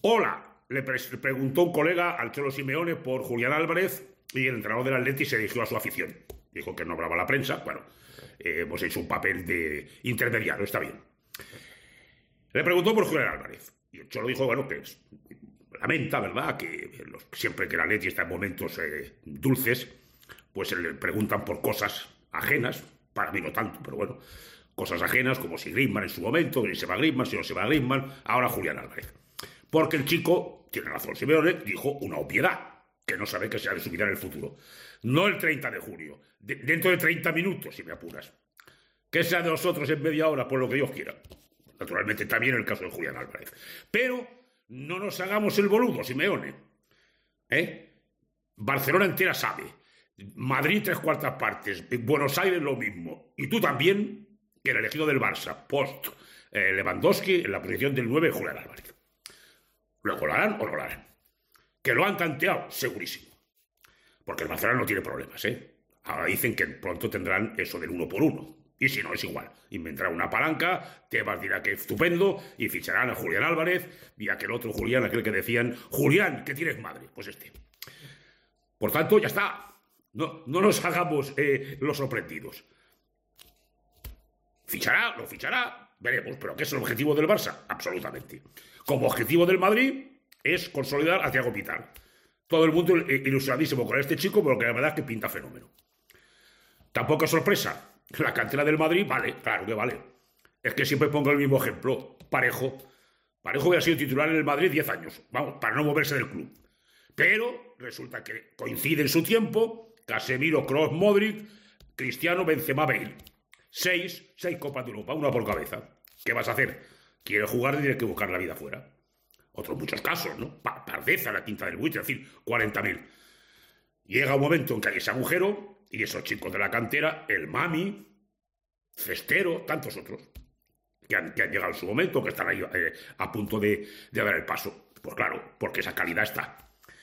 Hola, le preguntó un colega al Cholo Simeone por Julián Álvarez y el entrenador del Atleti se dirigió a su afición. Dijo que no hablaba la prensa. Bueno, hemos hecho un papel de intermediario, está bien. Le preguntó por Julián Álvarez y el Cholo dijo, bueno, que lamenta, ¿verdad?, que siempre que el Atleti está en momentos dulces, pues se le preguntan por cosas ajenas, para mí no tanto, pero bueno, cosas ajenas como si Griezmann en su momento, si se va Griezmann, si no se va Griezmann, ahora Julián Álvarez. Porque el chico, tiene razón Simeone, dijo una obviedad, que no sabe qué será de su vida en el futuro. No el 30 de junio, dentro de 30 minutos, si me apuras. ¿Qué sea de nosotros en media hora? Pues lo que Dios quiera. Naturalmente también el caso de Julián Álvarez. Pero no nos hagamos el boludo, Simeone. Barcelona entera sabe. Madrid 3/4 partes. Buenos Aires lo mismo. Y tú también, que el elegido del Barça, post Lewandowski, en la posición del 9, Julián Álvarez. ¿Luego lo harán o no lo harán? ¿Que lo han tanteado? Segurísimo. Porque el Barcelona no tiene problemas, Ahora dicen que pronto tendrán eso del 1 por 1. Y si no, es igual. Inventarán una palanca, Tebas dirá que es estupendo, y ficharán a Julián Álvarez, y aquel otro Julián, aquel que decían, Julián, que tienes madre. Pues este. Por tanto, ya está. No nos hagamos los sorprendidos. ¿Fichará? ¿Lo fichará? Veremos. ¿Pero qué es el objetivo del Barça? Absolutamente. Como objetivo del Madrid es consolidar a Thiago Pitár. Todo el mundo ilusionadísimo con este chico, pero que la verdad es que pinta fenómeno. Tampoco es sorpresa. La cantera del Madrid, vale, claro que vale. Es que siempre pongo el mismo ejemplo. Parejo hubiera sido titular en el Madrid 10 años. Vamos, para no moverse del club. Pero resulta que coincide en su tiempo Casemiro, Kroos, Modric, Cristiano, Benzema, Bale. 6 Copas de Europa, una por cabeza. ¿Qué vas a hacer? ¿Quieres jugar y tienes que buscar la vida fuera? Otros muchos casos, ¿no? Pardeza, la quinta del buitre, es decir, 40.000. Llega un momento en que hay ese agujero y esos chicos de la cantera, el Mami, Cestero, tantos otros, que han llegado en su momento, que están ahí a punto de dar el paso. Pues claro, porque esa calidad está.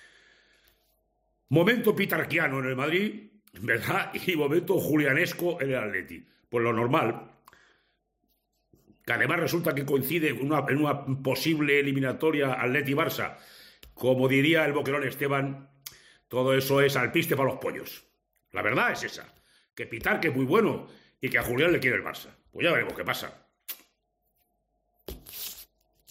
Momento pitarquiano en el Madrid, ¿verdad? Y momento julianesco en el Atleti. Pues lo normal. Que además resulta que coincide en una posible eliminatoria Atleti-Barça. Como diría el boquerón Esteban, todo eso es alpiste para los pollos. La verdad es esa. Que Pitar, que es muy bueno, y que a Julián le quiere el Barça. Pues ya veremos qué pasa.